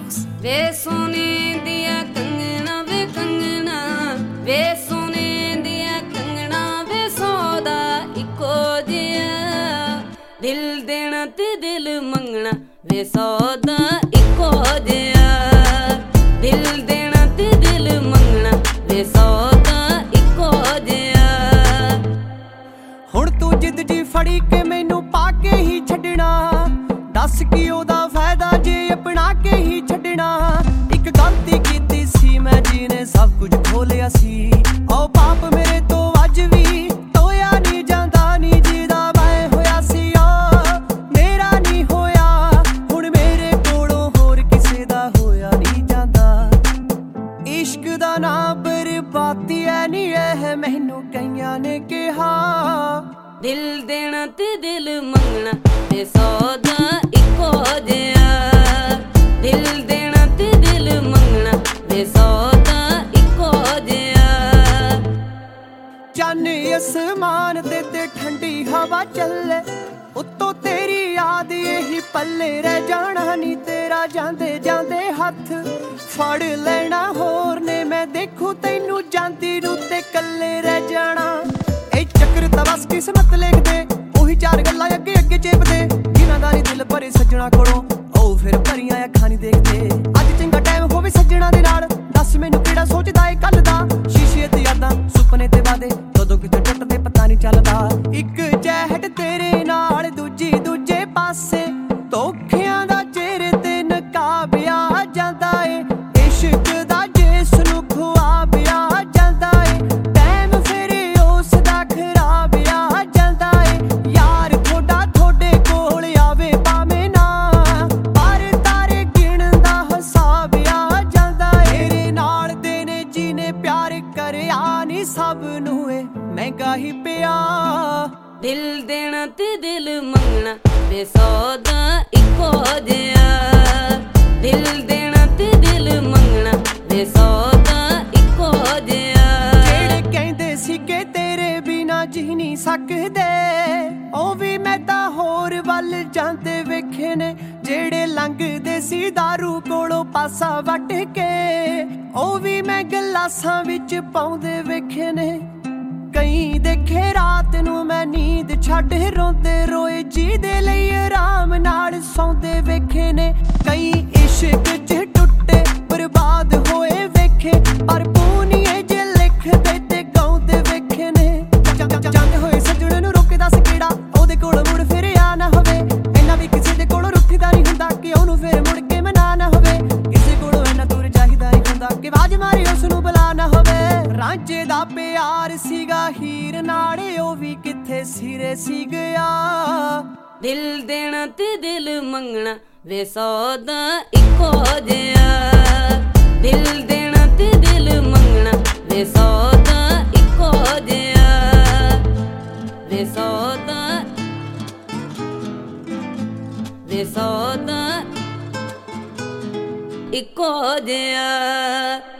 ਵੇ ਸੋਨੇ ਦੀਆਂ ਕੰਗਣਾ ਵੇ ਕੰਗਣਾ, ਵੇ ਸੋਨੇ ਦੀਆਂ ਕੰਗਣਾ, ਵੇ ਸੌਦਾ ਇੱਕੋ ਜਿਹਾ। ਦਿਲ ਦੇਣਾ ਤੇ ਦਿਲ ਮੰਗਣਾ, ਵੇ ਸੌਦਾ ਇੱਕੋ ਜਿਹਾ। ਦਿਲ ਦੇਣਾ ਤੇ ਦਿਲ ਮੰਗਣਾ, ਵੇ ਸੌਦਾ ਇੱਕੋ ਜਿਹਾ। ਹੁਣ ਤੂੰ ਜਿੱਦ ਜੀ ਫੜੀ ਕੇ ਮੈਨੂੰ ਪਾ ਕੇ ਹੀ ਛੱਡਣਾ, ਦੱਸ ਕੀ ਉਹਦਾ ਫਾਇਦਾ ਜੇ ਆਪਣਾ ਕੇ ਹੀ ਛੱਡਣਾ। ਇੱਕ ਗਲਤੀ ਕੀਤੀ ਸੀ ਮੈਂ ਜਿਹਨੇ ਸਭ ਕੁਝ ਖੋਲਿਆ ਸੀ, ਉਹ ਪਾਪ ਮੇਰੇ ਤੋਂ ਅੱਜ ਵੀ ਧੋਇਆ ਨਹੀਂ ਜਾਂਦਾ। ਨੀ ਜਿਹਦਾ ਮੈਂ ਹੋਇਆ ਸੀ ਉਹ ਮੇਰਾ ਨਹੀਂ ਹੋਇਆ, ਹੁਣ ਮੇਰੇ ਕੋਲੋਂ ਹੋਰ ਕਿਸੇ ਦਾ ਹੋਇਆ ਨਹੀਂ ਜਾਂਦਾ। ਇਸ਼ਕ ਦਾ ਨਾਂ ਬਰਬਾਦੀ ਐ ਨੀ ਇਹ ਮੈਨੂੰ ਕਈਆਂ ਨੇ ਕਿਹਾ। ਦਿਲ ਦੇਣਾ ਤੇ ਦਿਲ ਮੰਗਣਾ, ਵੇ ਸੌਦਾ ਇੱਕੋ ਜਿਹਾ। ਦਿਲ ਦੇਣਾ ਤੇ ਦਿਲ ਮੰਗਣਾ, ਵੇ ਸੌਦਾ ਇੱਕੋ ਜਿਹਾ। ਚੰਨ ਅਸਮਾਨ ਤੇ ਠੰਡੀ ਹਵਾ ਚੱਲੇ, ਉੱਤੋਂ ਤੇਰੀ ਯਾਦ ਇਹੀ ਪੱਲੇ ਰਹਿ ਜਾਣਾ। ਨੀ ਤੇਰਾ ਜਾਂਦੇ ਜਾਂਦੇ ਹੱਥ ਫੜ ਲੈਣਾ ਹੋਰ ਨੇ, ਮੈਂ ਦੇਖੂ ਤੈਨੂੰ ਜਾਂਦੀ ਨੂੰ ਤੇ ਕੱਲੇ ਰਹਿ ਜਾਣਾ। ਇਹ ਚੱਕਰ ਤਾਂ ਬਸ ਕਿਸਮਤ ਲਿਖਦੇ, ਉਹੀ ਚਾਰ ਗੱਲਾਂ ਅੱਗੇ ਅੱਗੇ ਚੇਪਦੇ, ਜਿਨ੍ਹਾਂ ਦਾ ਨੀ ਦਿਲ ਭਰੇ ਸੱਜਣਾ ਕੋਲੋਂ ਉਹ ਫਿਰ ਭਰੀਆਂ ਅੱਖਾਂ ਨੀ ਦੇਖਦੇ। ਅੱਜ ਚੰਗਾ ਟਾਈਮ ਹੋਵੇ ਸੱਜਣਾ ਦੇ ਨਾਲ, ਦੱਸ ਮੈਨੂੰ ਕਿਹੜਾ ਸੋਚਦਾ ਏ ਕੱਲ ਦਾ। ਸ਼ੀਸ਼ੇ ਤੇ ਯਾਦਾਂ ਸੁਪਨੇ ਤੇ ਵਾਦੇ, ਕਦੋਂ ਕਿਤੇ ਟੁੱਟਦੇ ਪਤਾ ਨਹੀਂ ਚੱਲਦਾ। ਇੱਕ ਜੈਹਟ ਤੇਰੇ ਨਾਲ ਦੂਜੀ ਦੂਜੇ ਪਾਸੇ, ਧੋਖਿਆਂ ਦਾ ਚਿਹਰੇ ਤੇ ਨਕਾਬ ਆ ਜਾਂਦਾ ਏ। ਇਸ਼ਕ ਦਾ ਜਿਸ ਨੂੰ ਖੁਆਬ ਆ ਜਾਂਦਾ ਏ, ਟਾਈਮ ਫਿਰ ਉਸ ਦਾ ਖਰਾਬ ਆ ਜਾਂਦਾ ਏ। ਯਾਰ ਥੋੜਾ ਥੋੜੇ ਕੋਲ ਆਵੇ ਭਾਵੇਂ ਨਾ, ਪਰ ਤਾਰੇ ਗਿਣਨ ਦਾ ਹਿਸਾਬ ਆ ਜਾਂਦਾ ਏ। ਤੇਰੇ ਨਾਲ ਦੇ ਨੇ ਜਿਹਨੇ ਪਿਆਰ ਕਰਿਆ ਨੀ ਸਭ ਨੂੰ ਏ ਮਹਿੰਗਾ ਹੀ ਪਿਆ। ਦਿਲ ਦੇਣਾ ਤੇ ਦਿਲ ਮੰਗਣਾ, ਵੇ ਸੌਦਾ ਇੱਕੋ ਜਿਹਾ। ਦਿਲ ਦੇਣਾ ਤੇ ਦਿਲ ਮੰਗਣਾ, ਵੇ ਸੌਦਾ ਇੱਕੋ ਜਿਹਾ। ਜਿਹੜੇ ਕਹਿੰਦੇ ਸੀ ਕਿ ਤੇਰੇ ਬਿਨਾ ਜੀ ਨਹੀਂ ਸਕਦੇ, ਉਹ ਵੀ ਮੈਂ ਤਾਂ ਹੋਰ ਵੱਲ ਜਾਂਦੇ ਵੇਖੇ ਨੇ। ਜਿਹੜੇ ਲੰਘਦੇ ਸੀ ਦਾਰੂ ਕੋਲੋਂ ਪਾਸਾ ਵੱਟ ਕੇ, ਉਹ ਵੀ ਮੈਂ ਗਲਾਸਾਂ ਵਿੱਚ ਪਾਉਂਦੇ ਵੇਖੇ ਨੇ। ਕਈ ਦੇਖੇ ਰਾਤ ਨੂੰ ਮੈਂ ਨੀਂਦ ਛੱਡ ਰੋਂਦੇ ਰੋਏ, ਜਿਹਦੇ ਲਈ ਆਰਾਮ ਨਾਲ ਸੌਂਦੇ ਵੇਖੇ ਨੇ। ਕਈ ਇਸ਼ਕ 'ਚ ਟੁੱਟੇ ਬਰਬਾਦ ਹੋਏ ਵੇਖੇ, ਪਰ ਪੂਨੀਏ ਜੇ ਲਿਖਦੇ ਤੇ ਗਾਉਂਦੇ ਵੇਖੇ ਨੇ। ਜਾਂਦੇ ਹੋਏ ਸੱਜਣ ਨੂੰ ਰੋਕੇ ਦੱਸ ਕਿਹੜਾ ਉਹਦੇ ਕੋਲ ਮੁੜ ਫਿਰ ਆ ਨਾ ਹੋਵੇ। ਇੰਨਾ ਵੀ ਕਿਸੇ ਦੇ ਕੋਲੋਂ ਰੁੱਠਦਾ ਨਹੀਂ ਹੁੰਦਾ ਕਿ ਉਹਨੂੰ ਫਿਰ ਮੁੜ ਕੇ ਮਨਾ ਨਾ ਹੋਵੇ। ਕਿਸੇ ਕੋਲੋਂ ਇੰਨਾ ਦੂਰ ਚਾਹੀਦਾ ਨਹੀਂ ਹੁੰਦਾ ਕਿ ਆਵਾਜ਼ ਮਾਰੀ ਉਸ ਨੂੰ ਬੁਲਾ ਨਾ ਹੋਵੇ। ਰਾਂਝੇ ਦਾ ਪਿਆਰ ਸੀਗਾ ਹੀਰ ਨਾਲ, ਉਹ ਵੀ ਕਿੱਥੇ ਸਿਰੇ ਸੀ ਗਿਆ। ਦਿਲ ਦੇਣਾ ਤੇ ਦਿਲ ਮੰਗਣਾ, ਵੇ ਸੌਦਾ ਇੱਕੋ ਜਿਹਾ। ਦਿਲ ਦੇਣਾ ਤੇ ਦਿਲ ਮੰਗਣਾ, ਵੇ ਸੌਦਾ ਇੱਕੋ ਜਿਹਾ। ਵੇ ਸੌਦਾ, ਵੇ ਸੌਦਾ ਇੱਕੋ ਜਿਹਾ।